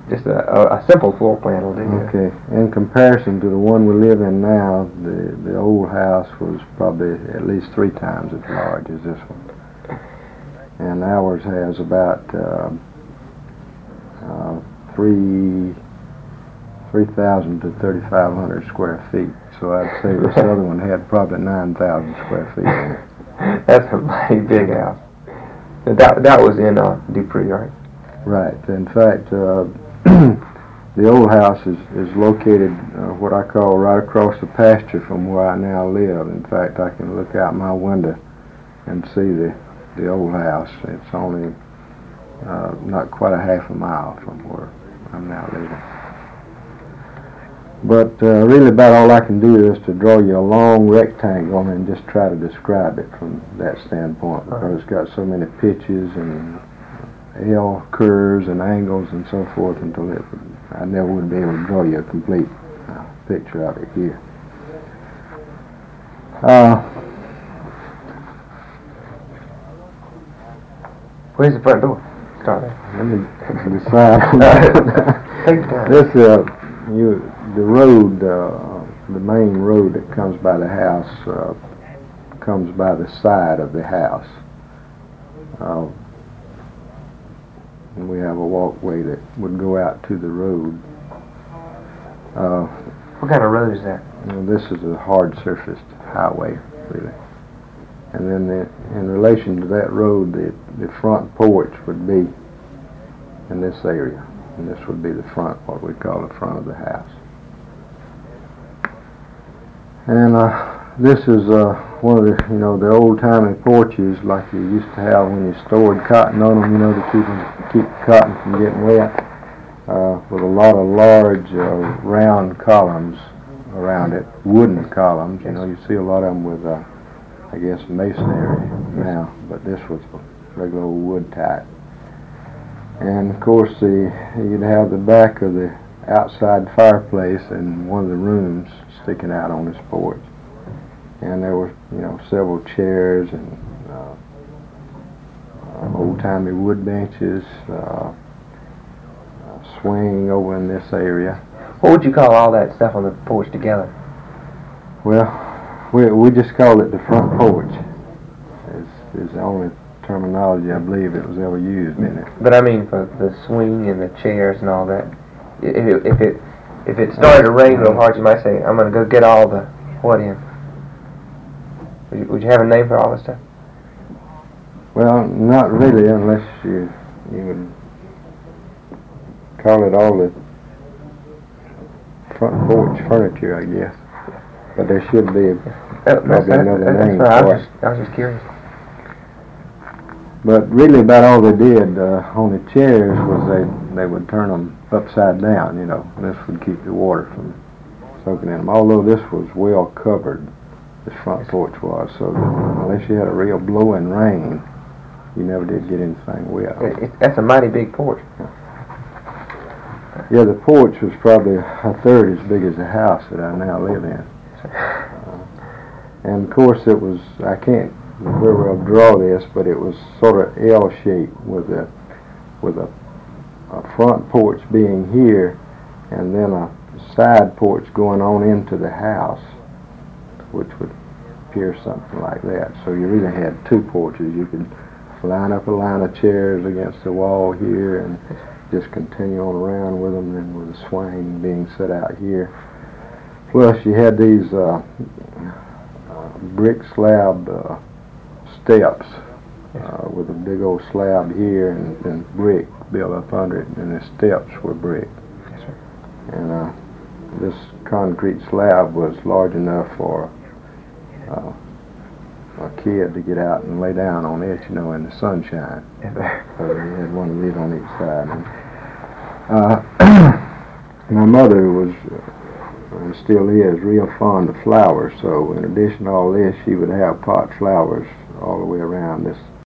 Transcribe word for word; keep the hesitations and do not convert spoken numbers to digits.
just a, a, a simple floor plan will do. Okay. In comparison to the one we live in now, the the old house was probably at least three times as large as this one. And ours has about uh, uh, three three thousand to thirty five hundred square feet. So I'd say this other one had probably nine thousand square feet in it. That's a mighty big house. That that was in uh, Dupree, right? Right. In fact, uh, the old house is is located uh, what I call right across the pasture from where I now live. In fact, I can look out my window and see the the old house. It's only uh, not quite a half a mile from where I'm now living. But uh, really about all I can do is to draw you a long rectangle and just try to describe it from that standpoint, because it's got so many pitches and L curves and angles and so forth until it would, I never would be able to draw you a complete uh, picture of it here. Uh, Where's the front door? Start there. Let me decide. Take your time. This, uh, you, the road, uh, the main road that comes by the house, uh, comes by the side of the house. Uh, and we have a walkway that would go out to the road. Uh, what kind of road is that? You know, this is a hard surfaced highway, really. And then the, in relation to that road, the, the front porch would be in this area. And this would be the front, what we call the front of the house. And uh, this is uh, one of the, you know, the old-timey porches like you used to have when you stored cotton on them, you know, to keep them, keep cotton from getting wet, uh, with a lot of large uh, round columns around it, wooden columns. You know, you see a lot of them with, uh, I guess, masonry now, but this was regular old wood type. And of course, the you'd have the back of the outside fireplace in one of the rooms sticking out on this porch. And there were, you know, several chairs and uh, uh, old-timey wood benches, uh, uh, swing over in this area. What would you call all that stuff on the porch together? Well, we we just called it the front porch. Is is the only terminology I believe that was ever used in it. But I mean, for the swing and the chairs and all that. If it if it if it started to rain real hard, you might say, "I'm going to go get all the what in." Would you, would you have a name for all this stuff? Well, not really, unless you you would call it all the front porch furniture, I guess. But there should be that, probably that, another that, name I for was, it. just, I was just curious. But really, about all they did uh, on the chairs was they they would turn them upside down. You know, this would keep the water from soaking in them. Although this was well covered, this front porch was, so that unless you had a real blowing rain, you never did get anything wet. It, it, that's a mighty big porch. Yeah, the porch was probably a third as big as the house that I now live in. Uh, and of course, it was, I can't very well draw this, but it was sort of L-shaped with a with a, a front porch being here, and then a side porch going on into the house, which would appear something like that. So you really had two porches. You could line up a line of chairs against the wall here and just continue on around with them, and with a swing being set out here. Plus, you had these uh, uh, brick slab uh, steps uh, with a big old slab here and, and brick built up under it, and the steps were brick. Yes, sir. And uh, this concrete slab was large enough for uh, a kid to get out and lay down on it, you know, in the sunshine. Yes, sir. So you had one of these on each side. And, uh, my mother was, uh, and still is, real fond of flowers, so in addition to all this, she would have pot flowers all the way around this